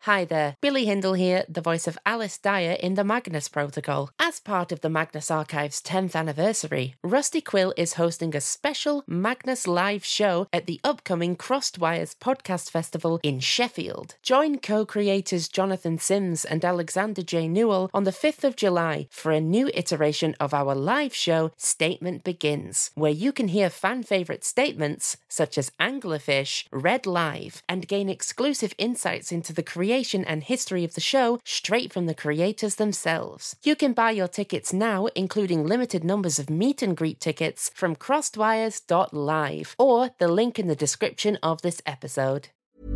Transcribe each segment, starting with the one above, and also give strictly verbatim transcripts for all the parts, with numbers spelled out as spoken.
Hi there, Billy Hindle here, the voice of Alice Dyer in the Magnus Protocol. As part of the Magnus Archive's tenth anniversary, Rusty Quill is hosting a special Magnus live show at the upcoming Crossed Wires Podcast Festival in Sheffield. Join co-creators Jonathan Sims and Alexander J. Newell on the fifth of July for a new iteration of our live show, Statement Begins, where you can hear fan-favourite statements such as Anglerfish read live and gain exclusive insights into the creation and history of the show straight from the creators themselves. You can buy your tickets now, including limited numbers of meet and greet tickets, from crossedwires dot live or the link in the description of this episode.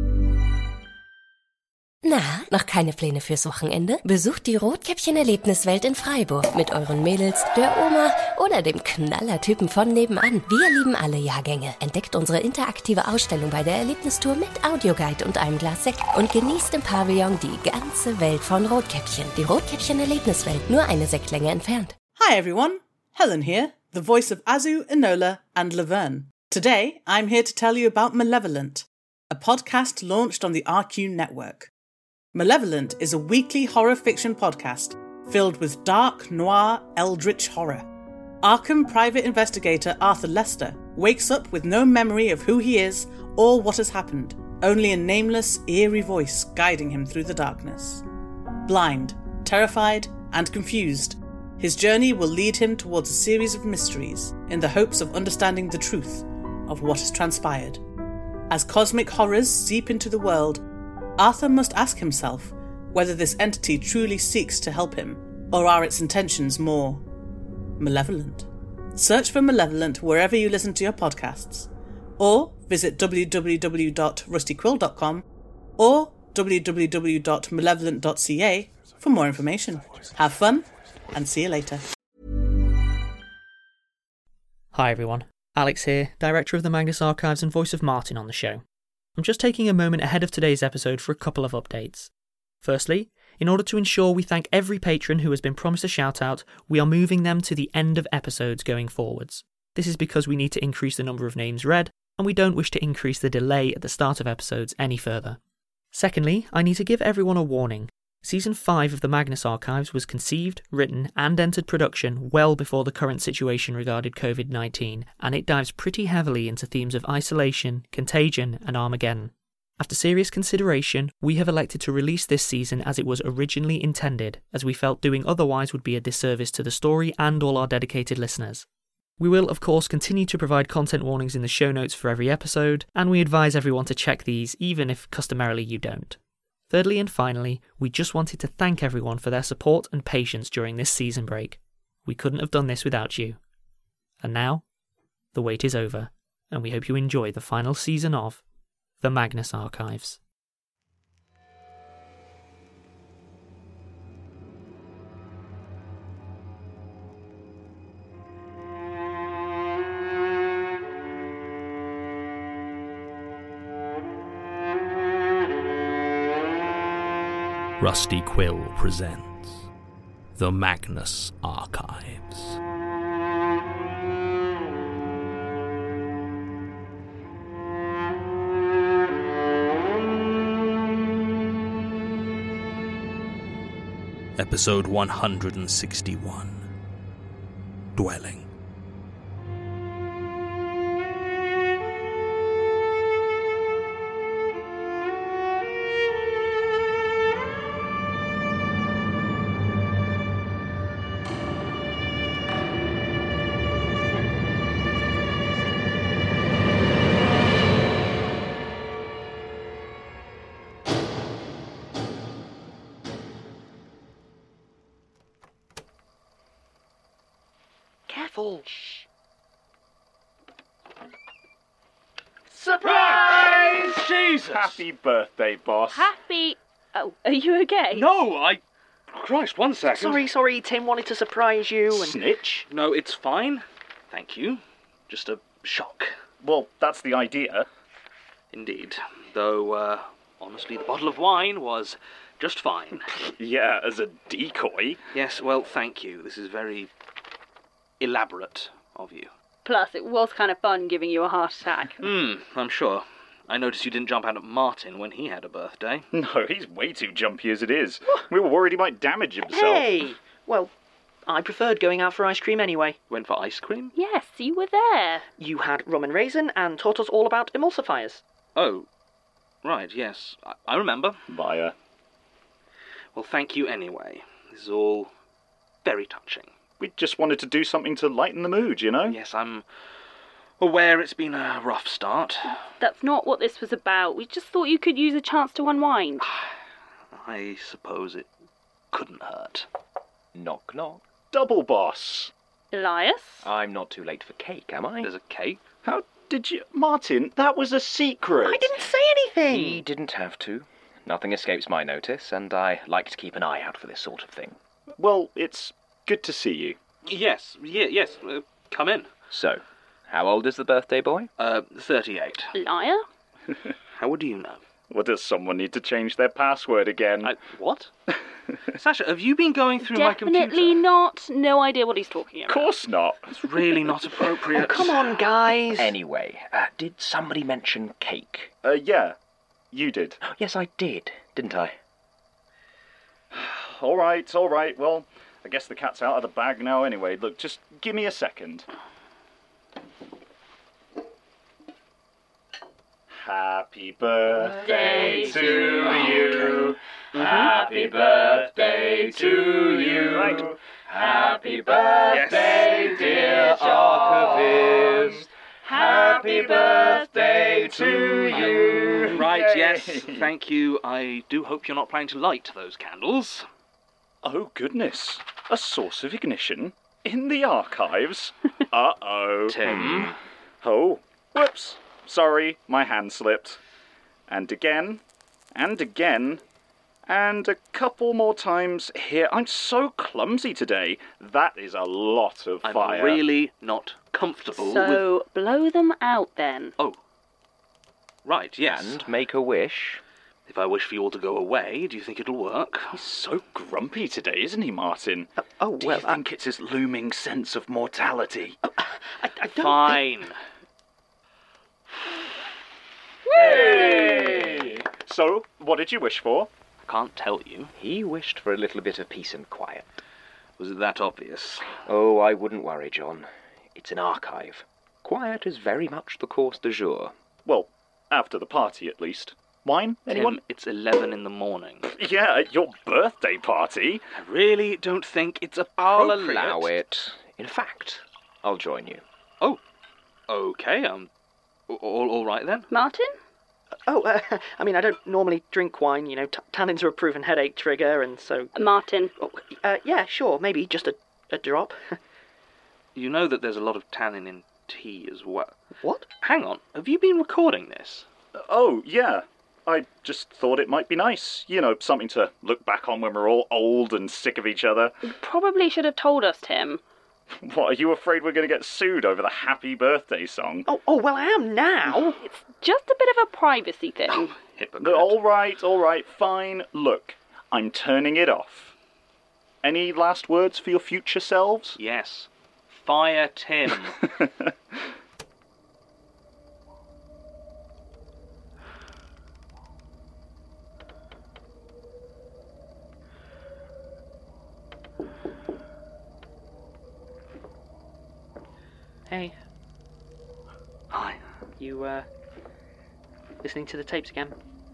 Na, noch keine Pläne fürs Wochenende? Besucht die Rotkäppchen-Erlebniswelt in Freiburg mit euren Mädels, der Oma oder dem Knallertypen von nebenan. Wir lieben alle Jahrgänge. Entdeckt unsere interaktive Ausstellung bei der Erlebnistour mit Audioguide und einem Glas Sekt und genießt im Pavillon die ganze Welt von Rotkäppchen. Die Rotkäppchen-Erlebniswelt, nur eine Sektlänge entfernt. Hi everyone, Helen here, the voice of Azu, Enola and Laverne. Today, I'm here to tell you about Malevolent, a podcast launched on the R Q network. Malevolent is a weekly horror fiction podcast filled with dark, noir, eldritch horror. Arkham private investigator Arthur Lester wakes up with no memory of who he is or what has happened, only a nameless, eerie voice guiding him through the darkness. Blind, terrified, and confused, his journey will lead him towards a series of mysteries in the hopes of understanding the truth of what has transpired. As cosmic horrors seep into the world, Arthur must ask himself whether this entity truly seeks to help him, or are its intentions more malevolent. Search for Malevolent wherever you listen to your podcasts, or visit w w w dot rusty quill dot com or w w w dot malevolent dot c a for more information. Have fun, and see you later. Hi everyone, Alex here, Director of the Magnus Archives and voice of Martin on the show. I'm just taking a moment ahead of today's episode for a couple of updates. Firstly, in order to ensure we thank every patron who has been promised a shout-out, we are moving them to the end of episodes going forwards. This is because we need to increase the number of names read, and we don't wish to increase the delay at the start of episodes any further. Secondly, I need to give everyone a warning. Season five of the Magnus Archives was conceived, written and entered production well before the current situation regarding covid nineteen, and it dives pretty heavily into themes of isolation, contagion and Armageddon. After serious consideration, we have elected to release this season as it was originally intended, as we felt doing otherwise would be a disservice to the story and all our dedicated listeners. We will, of course, continue to provide content warnings in the show notes for every episode, and we advise everyone to check these even if customarily you don't. Thirdly and finally, we just wanted to thank everyone for their support and patience during this season break. We couldn't have done this without you. And now, the wait is over, and we hope you enjoy the final season of The Magnus Archives. Rusty Quill presents The Magnus Archives. Episode one hundred sixty-one. Dwelling. Careful. Shh. Surprise! Jesus! Happy birthday, boss. Happy... Oh, are you okay? No, I... Christ, one second. Sorry, sorry, Tim wanted to surprise you and... Snitch? No, it's fine. Thank you. Just a shock. Well, that's the idea. Indeed. Though, uh, honestly, the bottle of wine was just fine. Yeah, as a decoy. Yes, well, thank you. This is very elaborate of you. Plus, it was kind of fun giving you a heart attack. Hmm, I'm sure. I noticed you didn't jump out at Martin when he had a birthday. No, he's way too jumpy as it is. We were worried he might damage himself. Hey! Well, I preferred going out for ice cream anyway. Went for ice cream? Yes, you were there. You had rum and raisin and taught us all about emulsifiers. Oh, right, yes. I, I remember. Liar. Well, thank you anyway. This is all very touching. We just wanted to do something to lighten the mood, you know? Yes, I'm aware it's been a rough start. That's not what this was about. We just thought you could use a chance to unwind. I suppose it couldn't hurt. Knock, knock. Double boss. Elias? I'm not too late for cake, am I? There's a cake. How did you... Martin, that was a secret. I didn't say anything! He didn't have to. Nothing escapes my notice, and I like to keep an eye out for this sort of thing. Well, it's good to see you. Yes, ye- yes, uh, come in. So, how old is the birthday boy? Uh, thirty-eight. Liar? How would you know? Well, does someone need to change their password again? I, what? Sasha, have you been going through my computer? Definitely not. No idea what he's talking Of about. course not. It's really not appropriate. Oh, come on, guys. Anyway, uh, did somebody mention cake? Uh, yeah, you did. Yes, I did, didn't I? All right, all right. Well, I guess the cat's out of the bag now anyway. Look, just give me a second. Happy birthday to you. Happy birthday to you. Right. Happy birthday, dear archivist. Happy birthday to you. Right, Yay. yes, thank you. I do hope you're not planning to light those candles. Oh, goodness. A source of ignition in the archives? Uh-oh. Tim. Oh, whoops. Sorry, my hand slipped. And again, and again, and a couple more times here. I'm so clumsy today. That is a lot of I'm fire. really not comfortable with... So, blow them out then. Oh. Right, yes. And make a wish. If I wish for you all to go away, do you think it'll work? He's so grumpy today, isn't he, Martin? Uh, oh, Do well, you think it's his looming sense of mortality? I, I don't Fine. Hey! So, what did you wish for? I can't tell you. He wished for a little bit of peace and quiet. Was it that obvious? Oh, I wouldn't worry, John. It's an archive. Quiet is very much the course du jour. Well, after the party, at least. Wine? Anyone? Tim, it's eleven in the morning. Yeah, at your birthday party. I really don't think it's I'll appropriate. allow it. In fact, I'll join you. Oh, okay, um, all, all right then. Martin? Oh, uh, I mean, I don't normally drink wine, you know, t- tannins are a proven headache trigger, and so... Martin. Oh, uh, yeah, sure, maybe just a, a drop. You know that there's a lot of tannin in tea as well. What? Hang on, have you been recording this? Oh, yeah. I just thought it might be nice. You know, something to look back on when we're all old and sick of each other. You probably should have told us, Tim. What, are you afraid we're going to get sued over the happy birthday song? Oh, oh, well, I am now. It's just a bit of a privacy thing. Hypocrite. All right, all right, fine. Look, I'm turning it off. Any last words for your future selves? Yes. Fire Tim. Hey, Hi. you, uh, listening to the tapes again?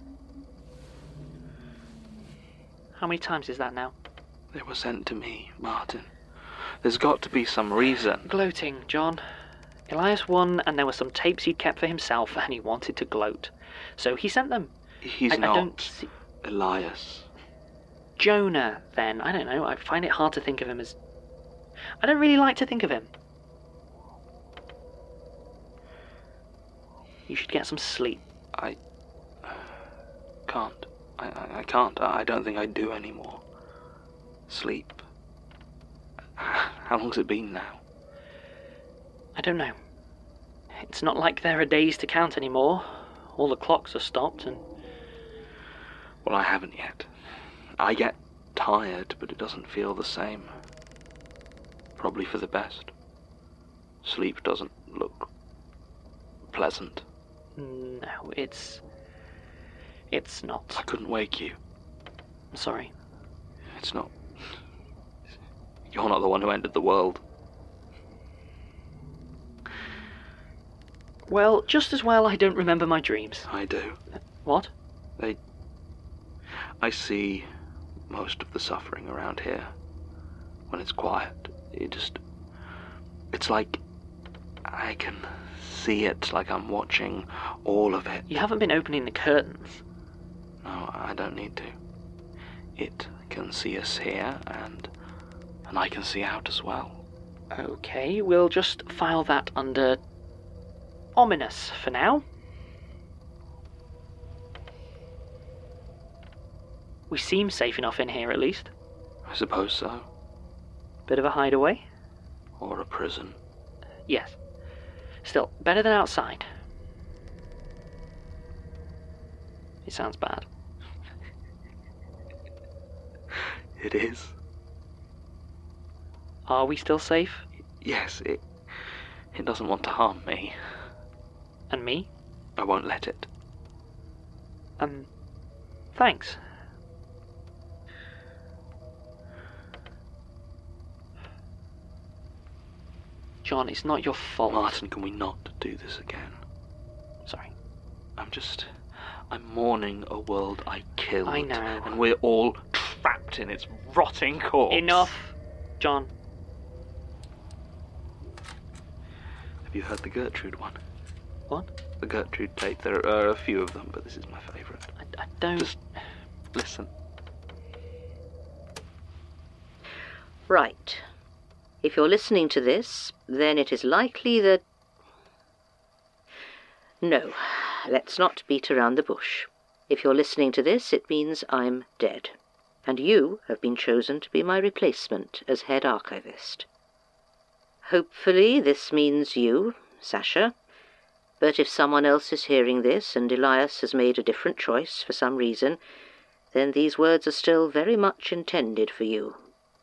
How many times is that now? They were sent to me, Martin. There's got to be some reason. Gloating, John. Elias won, and there were some tapes he'd kept for himself, and he wanted to gloat. So he sent them. He's I, not I don't see... Elias. Jonah, then. I don't know. I find it hard to think of him as... I don't really like to think of him. You should get some sleep. I can't. I, I, I can't. I don't think I do anymore. Sleep. How long's it been now? I don't know. It's not like there are days to count anymore. All the clocks are stopped and... Well, I haven't yet. I get tired, but it doesn't feel the same. Probably for the best. Sleep doesn't look pleasant. No, it's... It's not. I couldn't wake you. I'm sorry. It's not... You're not the one who ended the world. Well, just as well I don't remember my dreams. I do. What? They... I see most of the suffering around here. When it's quiet, it just... It's like... I can see it, like I'm watching all of it. You haven't been opening the curtains. No, I don't need to. It can see us here, and... and I can see out as well. Okay, we'll just file that under... ominous for now. We seem safe enough in here, at least. I suppose so. Bit of a hideaway? Or a prison. Yes. Still, better than outside. It sounds bad. It is. Are we still safe? Yes, it... it doesn't want to harm me. And me? I won't let it. Um, thanks. John, it's not your fault. Martin, can we not do this again? Sorry. I'm just... I'm mourning a world I killed. I know. And we're all trapped in its rotting corpse. Enough, John. Have you heard the Gertrude one? What? The Gertrude tape. There are a few of them, but this is my favourite. I, I don't... Just listen. Right. If you're listening to this, then it is likely that... No, let's not beat around the bush. If you're listening to this, it means I'm dead. And you have been chosen to be my replacement as head archivist. Hopefully this means you, Sasha. But if someone else is hearing this and Elias has made a different choice for some reason, then these words are still very much intended for you.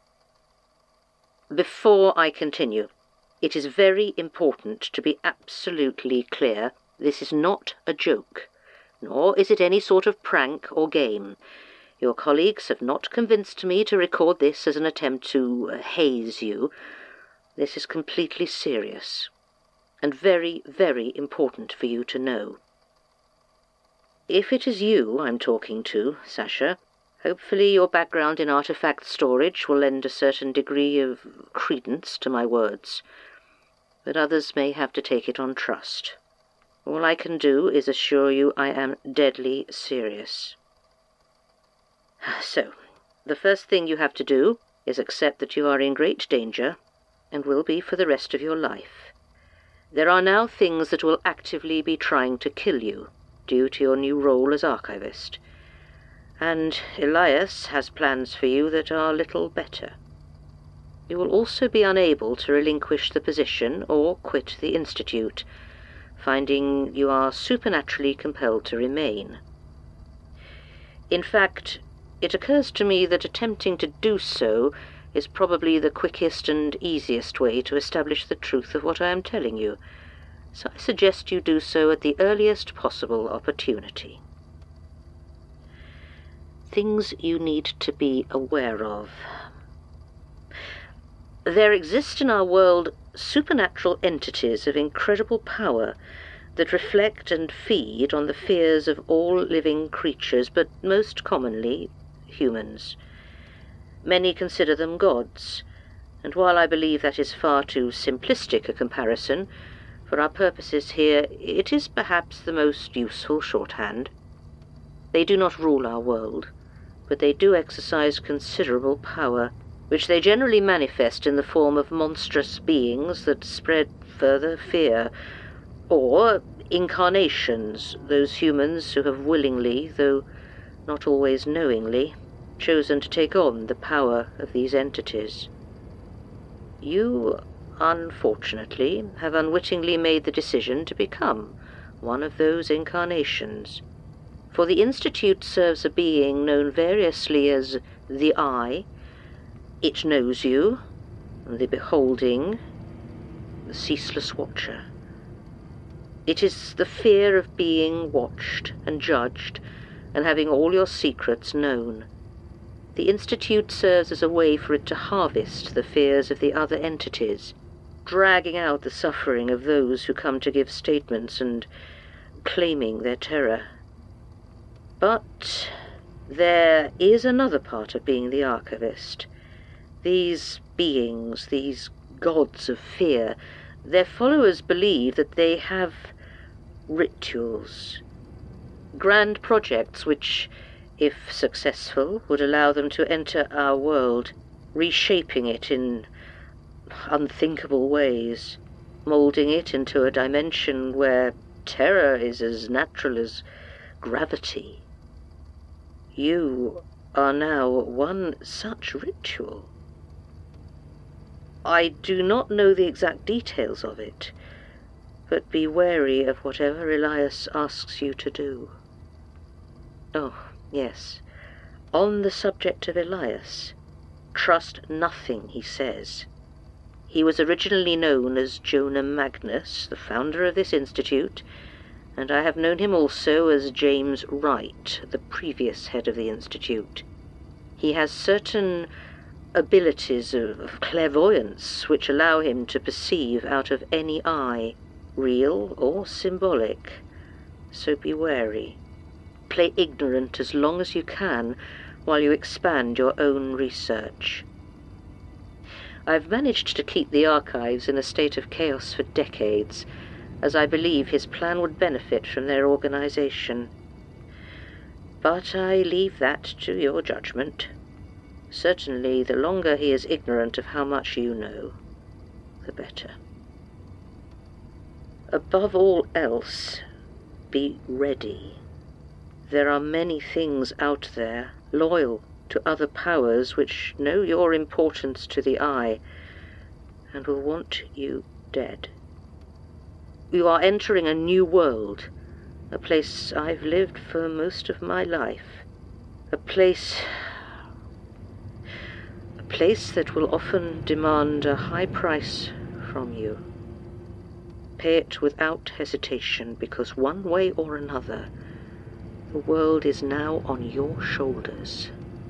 Before I continue, it is very important to be absolutely clear this is not a joke, nor is it any sort of prank or game. Your colleagues have not convinced me to record this as an attempt to uh, haze you. This is completely serious, and very, very important for you to know. If it is you I'm talking to, Sasha, hopefully your background in artifact storage will lend a certain degree of credence to my words, but others may have to take it on trust. All I can do is assure you I am deadly serious. So, the first thing you have to do is accept that you are in great danger, and will be for the rest of your life. There are now things that will actively be trying to kill you, due to your new role as archivist. And Elias has plans for you that are little better. You will also be unable to relinquish the position or quit the Institute, finding you are supernaturally compelled to remain. In fact, it occurs to me that attempting to do so is probably the quickest and easiest way to establish the truth of what I am telling you, so I suggest you do so at the earliest possible opportunity. Things you need to be aware of. There exist in our world supernatural entities of incredible power that reflect and feed on the fears of all living creatures, but most commonly humans. Many consider them gods, and while I believe that is far too simplistic a comparison, for our purposes here it is perhaps the most useful shorthand. They do not rule our world, but they do exercise considerable power, which they generally manifest in the form of monstrous beings that spread further fear, or incarnations, those humans who have willingly, though not always knowingly, chosen to take on the power of these entities. You, unfortunately, have unwittingly made the decision to become one of those incarnations, for the Institute serves a being known variously as the Eye, It Knows You, the Beholding, the Ceaseless Watcher. It is the fear of being watched and judged and having all your secrets known. The Institute serves as a way for it to harvest the fears of the other entities, dragging out the suffering of those who come to give statements and claiming their terror. But there is another part of being the archivist. These beings, these gods of fear, their followers believe that they have rituals, grand projects which, if successful, would allow them to enter our world, reshaping it in unthinkable ways, moulding it into a dimension where terror is as natural as gravity. You are now one such ritual. I do not know the exact details of it, but be wary of whatever Elias asks you to do. Oh, yes. On the subject of Elias, trust nothing he says. He was originally known as Jonah Magnus, the founder of this institute, and I have known him also as James Wright, the previous head of the institute. He has certain abilities of clairvoyance which allow him to perceive out of any eye, real or symbolic, so be wary. Play ignorant as long as you can while you expand your own research. I've managed to keep the archives in a state of chaos for decades, as I believe his plan would benefit from their organization. But I leave that to your judgment. Certainly, the longer he is ignorant of how much you know, the better. Above all else, be ready. There are many things out there, loyal to other powers which know your importance to the eye, and will want you dead. You are entering a new world, a place I've lived for most of my life, a place... a place that will often demand a high price from you. Pay it without hesitation, because one way or another, the world is now on your shoulders.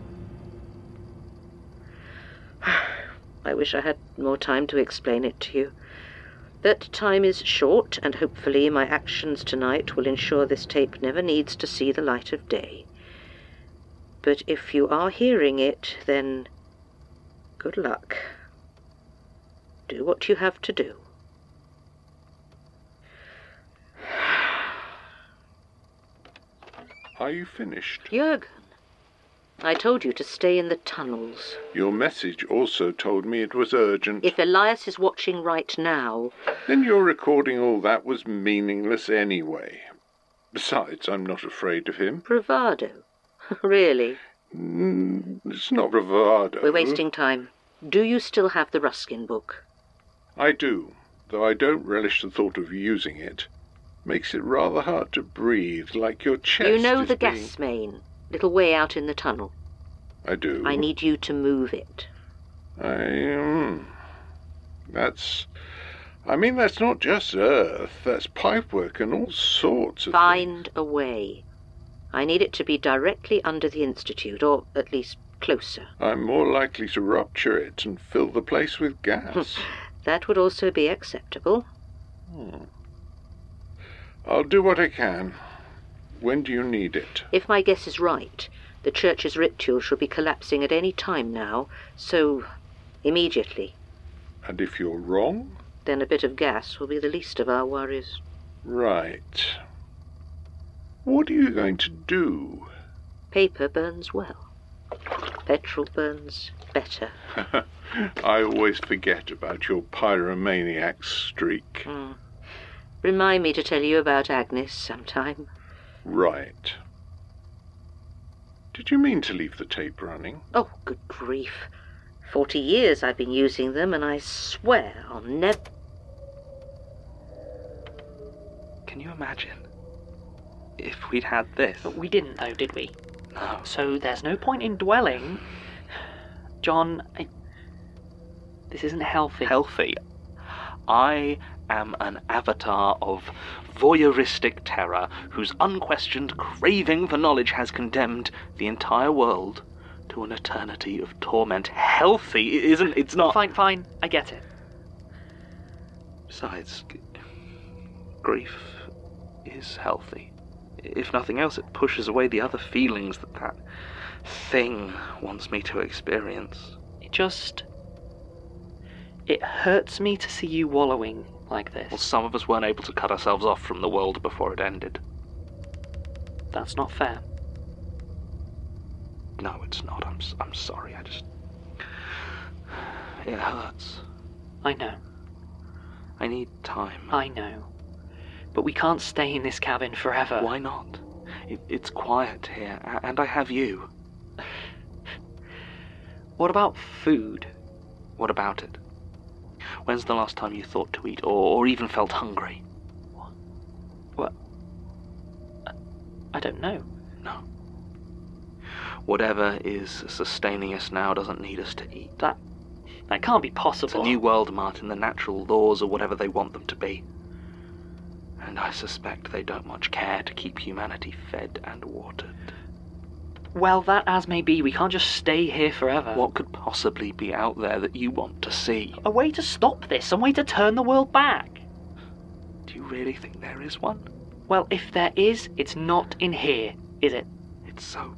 I wish I had more time to explain it to you. But time is short, and hopefully my actions tonight will ensure this tape never needs to see the light of day. But if you are hearing it, then good luck. Do what you have to do. Are you finished? Jürgen, I told you to stay in the tunnels. Your message also told me it was urgent. If Elias is watching right now... Then your recording all that was meaningless anyway. Besides, I'm not afraid of him. Bravado? Really? Mm, it's not bravado. We're wasting time. Do you still have the Ruskin book? I do, though I don't relish the thought of using it. Makes it rather hard to breathe, like your chest You know is the being... gas main, little way out in the tunnel. I do. I need you to move it. I... Um, that's... I mean, that's not just earth. That's pipework and all sorts of Find things. a way. I need it to be directly under the Institute, or at least closer. I'm more likely to rupture it and fill the place with gas. That would also be acceptable. Hmm. I'll do what I can. When do you need it? If my guess is right, the church's ritual should be collapsing at any time now, so immediately. And if you're wrong? Then a bit of gas will be the least of our worries. Right. What are you going to do? Paper burns well. Petrol burns better. I always forget about your pyromaniac streak. Mm. Remind me to tell you about Agnes sometime. Right. Did you mean to leave the tape running? Oh, good grief. Forty years I've been using them, and I swear I'll never... Can you imagine if we'd had this? But we didn't, though, did we? No. So there's no point in dwelling. John, I... this isn't healthy. Healthy? I am an avatar of voyeuristic terror whose unquestioned craving for knowledge has condemned the entire world to an eternity of torment. Healthy, isn't it's not... Fine, fine, I get it. Besides, g- grief is healthy. If nothing else, it pushes away the other feelings that that thing wants me to experience. It just... It hurts me to see you wallowing like this. Well, some of us weren't able to cut ourselves off from the world before it ended. That's not fair. No, it's not. I'm, I'm sorry. I just... It hurts. I know. I need time. I know. But we can't stay in this cabin forever. Why not? It, it's quiet here, and I have you. What about food? What about it? When's the last time you thought to eat, or, or even felt hungry? What? What? I don't know. No. Whatever is sustaining us now doesn't need us to eat. That... that can't be possible. It's a new world, Martin. The natural laws are whatever they want them to be. And I suspect they don't much care to keep humanity fed and watered. Well, that as may be, we can't just stay here forever. What could possibly be out there that you want to see? A way to stop this, some way to turn the world back. Do you really think there is one? Well, if there is, it's not in here, is it? It's so...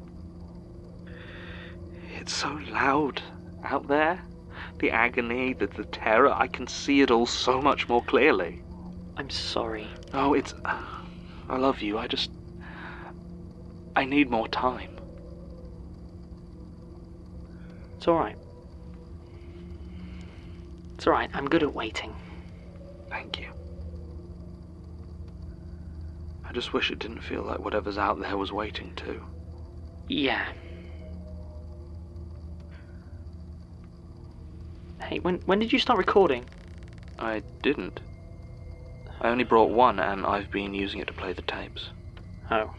It's so loud out there. The agony, the, the terror, I can see it all so much more clearly. I'm sorry. Oh, it's... Uh, I love you, I just... I need more time. It's alright. It's alright, I'm good at waiting. Thank you. I just wish it didn't feel like whatever's out there was waiting too. Yeah. Hey, when when did you start recording? I didn't. I only brought one, and I've been using it to play the tapes. Oh.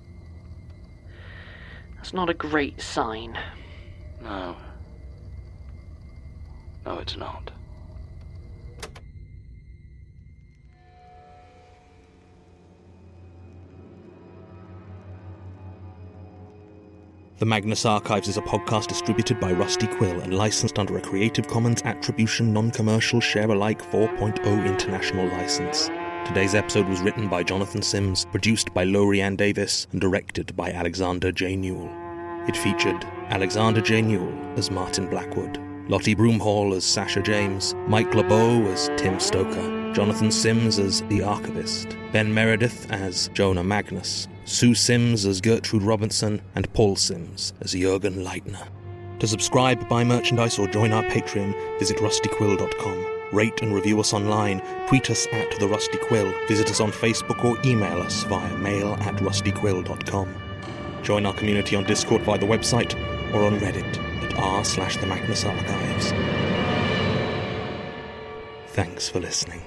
That's not a great sign. No. No, it's not. The Magnus Archives is a podcast distributed by Rusty Quill and licensed under a Creative Commons Attribution Non-Commercial Share-alike four point oh International License. Today's episode was written by Jonathan Sims, produced by Lowry Ann Davis, and directed by Alexander J. Newell. It featured Alexander J. Newell as Martin Blackwood, Lottie Broomhall as Sasha James, Mike LeBeau as Tim Stoker, Jonathan Sims as The Archivist, Ben Meredith as Jonah Magnus, Sue Sims as Gertrude Robinson, and Paul Sims as Jürgen Leitner. To subscribe, buy merchandise, or join our Patreon, visit rusty quill dot com. Rate and review us online, tweet us at The Rusty Quill, visit us on Facebook, or email us via mail at rusty quill dot com. Join our community on Discord via the website, or on Reddit at r slash the Magnus Archives. Thanks for listening.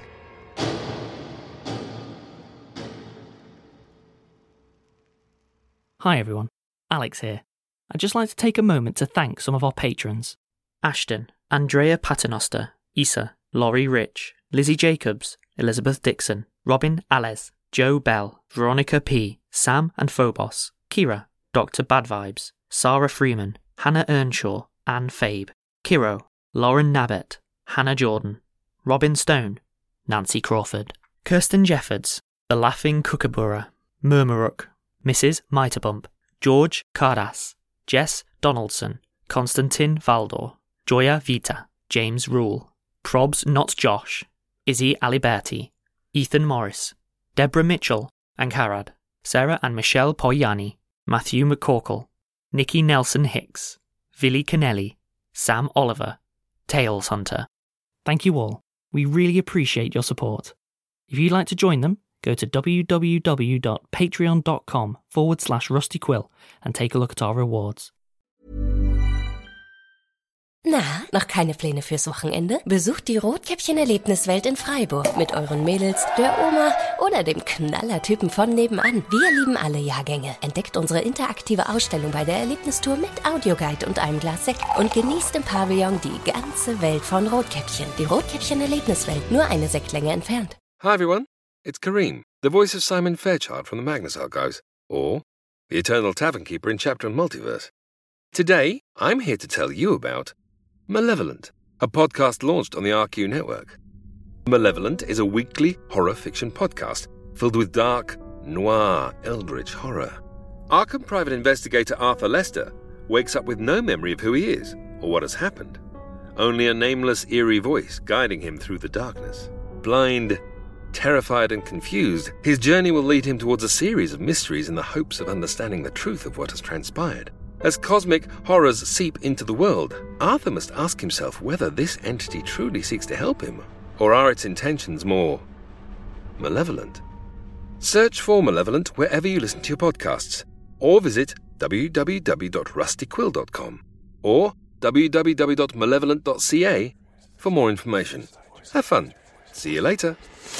Hi everyone, Alex here. I'd just like to take a moment to thank some of our patrons. Ashton, Andrea Paternoster, Issa, Laurie Rich, Lizzie Jacobs, Elizabeth Dixon, Robin Alez, Joe Bell, Veronica P, Sam and Phobos, Kira, Doctor Bad Vibes, Sarah Freeman, Hannah Earnshaw, Anne Fabe, Kiro, Lauren Nabbett, Hannah Jordan, Robin Stone, Nancy Crawford, Kirsten Jeffords, The Laughing Kookaburra, Murmuruk, Missus Mitterbump, George Cardass, Jess Donaldson, Konstantin Valdor, Joya Vita, James Rule, Probs Not Josh, Izzy Aliberti, Ethan Morris, Deborah Mitchell and Karad, Sarah and Michelle Poyani, Matthew McCorkle, Nikki Nelson Hicks, Villy Kennelly, Sam Oliver, Tails Hunter. Thank you all. We really appreciate your support. If you'd like to join them, go to www.patreon.com forward slash Rusty Quill and take a look at our rewards. Na, noch keine Pläne fürs Wochenende? Besucht die Rotkäppchen-Erlebniswelt in Freiburg mit euren Mädels, der Oma oder dem Knallertypen von nebenan. Wir lieben alle Jahrgänge. Entdeckt unsere interaktive Ausstellung bei der Erlebnistour mit Audioguide und einem Glas Sekt und genießt im Pavillon die ganze Welt von Rotkäppchen. Die Rotkäppchen-Erlebniswelt, nur eine Sektlänge entfernt. Hi everyone, it's Kareem, the voice of Simon Fairchild from the Magnus Archives, or the Eternal Tavern Keeper in Chapter and Multiverse. Today, I'm here to tell you about Malevolent, a podcast launched on the R Q network. Malevolent is a weekly horror fiction podcast filled with dark, noir, eldritch horror. Arkham private investigator Arthur Lester wakes up with no memory of who he is or what has happened, only a nameless, eerie voice guiding him through the darkness. Blind, terrified and confused, his journey will lead him towards a series of mysteries in the hopes of understanding the truth of what has transpired. As cosmic horrors seep into the world, Arthur must ask himself whether this entity truly seeks to help him, or are its intentions more malevolent. Search for Malevolent wherever you listen to your podcasts, or visit w w w dot rusty quill dot com or w w w dot malevolent dot c a for more information. Have fun. See you later.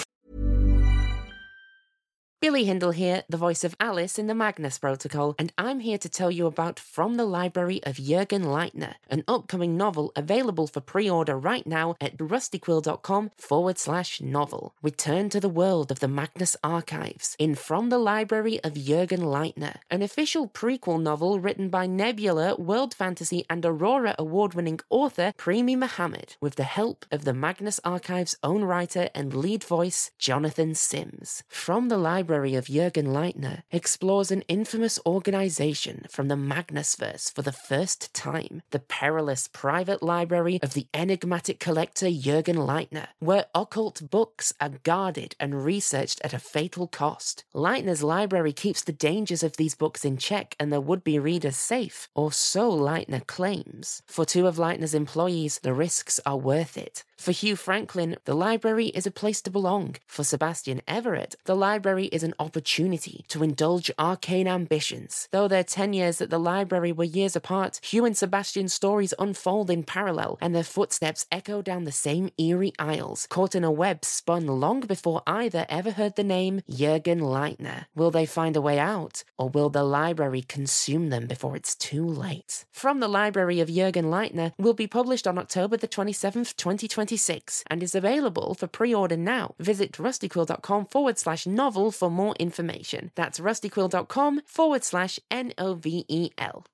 Billy Hindle here, the voice of Alice in the Magnus Protocol, and I'm here to tell you about From the Library of Jürgen Leitner, an upcoming novel available for pre-order right now at rustyquill.com forward slash novel. Return to the world of the Magnus Archives in From the Library of Jürgen Leitner, an official prequel novel written by Nebula, World Fantasy and Aurora award-winning author Premi Mohammed, with the help of the Magnus Archives' own writer and lead voice, Jonathan Sims. From the Library of Jürgen Leitner explores an infamous organization from the Magnusverse for the first time, the perilous private library of the enigmatic collector Jürgen Leitner, where occult books are guarded and researched at a fatal cost. Leitner's library keeps the dangers of these books in check and their would-be readers safe, or so Leitner claims. For two of Leitner's employees, the risks are worth it. For Hugh Franklin, the library is a place to belong. For Sebastian Everett, the library is an opportunity to indulge arcane ambitions. Though their tenures at the library were years apart, Hugh and Sebastian's stories unfold in parallel, and their footsteps echo down the same eerie aisles, caught in a web spun long before either ever heard the name Jürgen Leitner. Will they find a way out, or will the library consume them before it's too late? From the Library of Jürgen Leitner will be published on October the twenty-seventh, twenty twenty-six, and is available for pre-order now. Visit rustyquill.com forward slash novel for more information. That's rustyquill.com forward slash N O V E L.